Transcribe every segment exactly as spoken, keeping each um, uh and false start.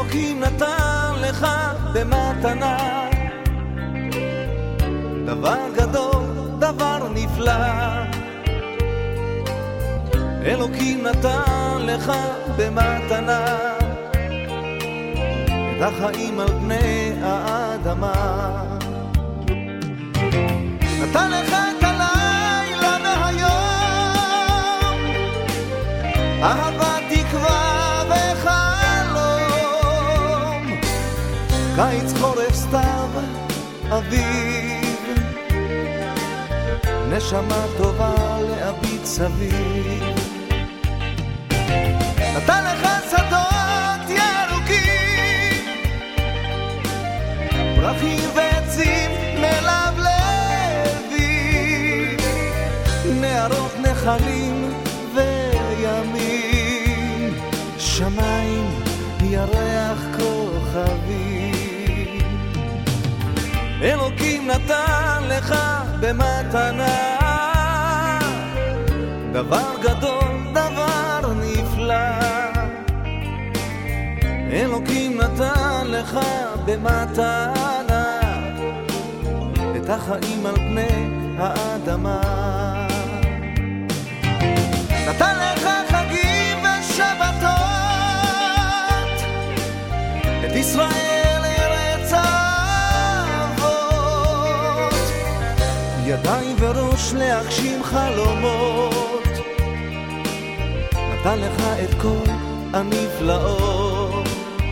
אלוקים נתן לך במתנה דבר גדול, דבר נפלא. אלוקים נתן לך במתנה את החיים על פני האדמה. נתן לך את הלילה והיום, אהבה, תקווה וחלום, קיץ, חורף, סתיו, אביב, נשמה טובה להביט סביב. נתן לך שדות ירוקים, פרחים ועצים מלבלבים, נהרות, נחלים וימים, שמיים, ירח, כוכבים. אלוקים נתן לך במתנה דבר גדול, דבר נפלא. אלוקים נתן לך במתנה את החיים על פני האדמה. נתן לך חגים ושבתות, את ישראל ארץ אבות, ידיים וראש להגשים חלומות. נתן לך את כל הנפלאות,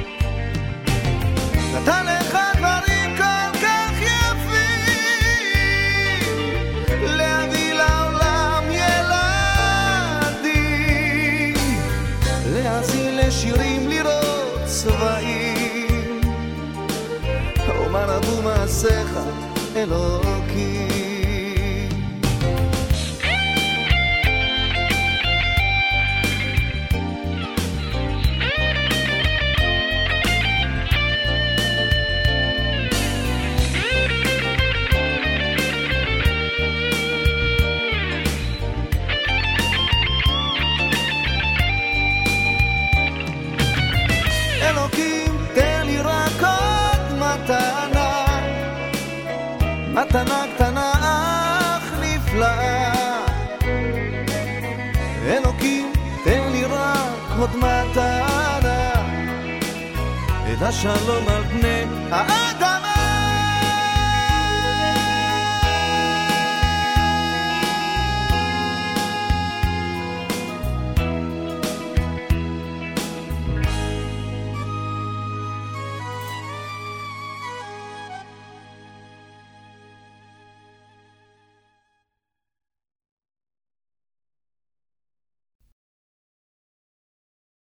נתן לך דברים כל כך יפים, להביא לעולם ילדים, להזין לשירים, לראות צבעים, אומר אבו מעשיך אלוקים. מתנה קטנה אך נפלאה. אלוקים תן לי רק עוד מתנה, את השלום על פני האדם.